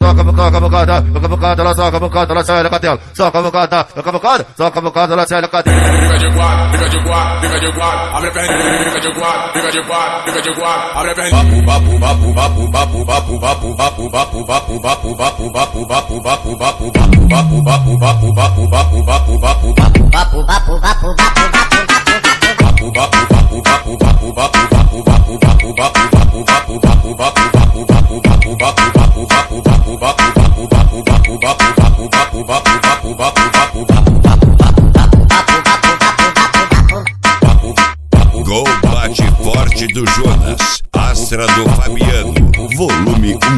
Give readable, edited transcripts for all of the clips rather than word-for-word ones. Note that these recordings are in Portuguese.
soca a bocada, ela soca a bocada, ela sai da cadela, soca a bocada, soca a bocada, ela sai da cadela. Fica de quatro, fica de quatro, fica de quatro, abre a perninha, fica de quatro, fica de quatro, fica de quatro, abre a perninha. Gol bate forte do Jonas, Astra do Fabiano, volume 1.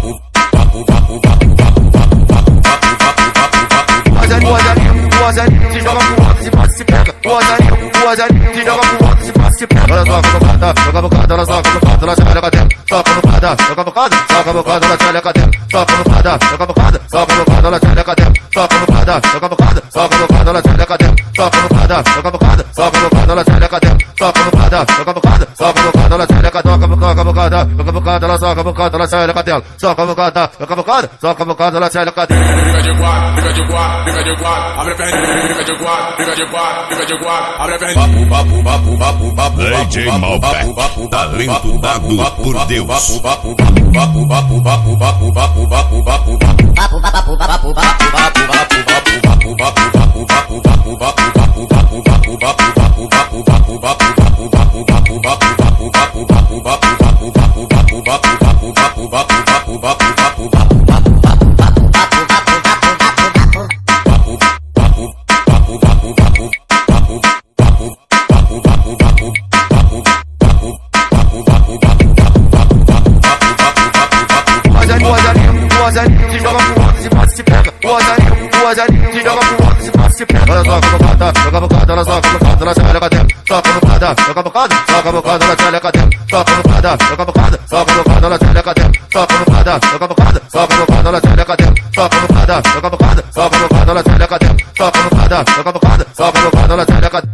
O azarinho se joga pro alto, se passa, se pega. O azarinho se joga pro alto, se passa, se pega. Ela soca a bocada, ela soca a bocada, ela sai da cadela. Soca a bocada, soca a bocada, ela sai da cadela. Soca a bocada, soca a bocada, ela sai da cadela. Soca a bocada, soca a bocada, ela sai da cadela. Soca a bocada, soca a bocada, ela sai da cadela. Soca a bocada, soca a bocada, ela sai da cadela. Soca a bocada, ela soca a bocada, ela sai da cadela. Soca a bocada, soca a bocada, ela sai da cadela. Fica de quatro, fica de quatro, fica de quatro, abre a perninha, fica de quatro, fica de quatro, fica de quatro, abre a perninha. DJ Malbec, talento dado por Deus. O azarinho se joga pro alto, se passa, se pega. O azarinho se joga pro alto, se passa, se pega. Ela soca a bocada, ela soca a bocada, ela sai da cadela. Soca a bocada, ela sai da cadela. Soca a bocada, ela sai da cadela. Soca a bocada, ela sai da cadela. Soca a bocada, ela sai da cadela. Soca a bocada, ela sai da cadela.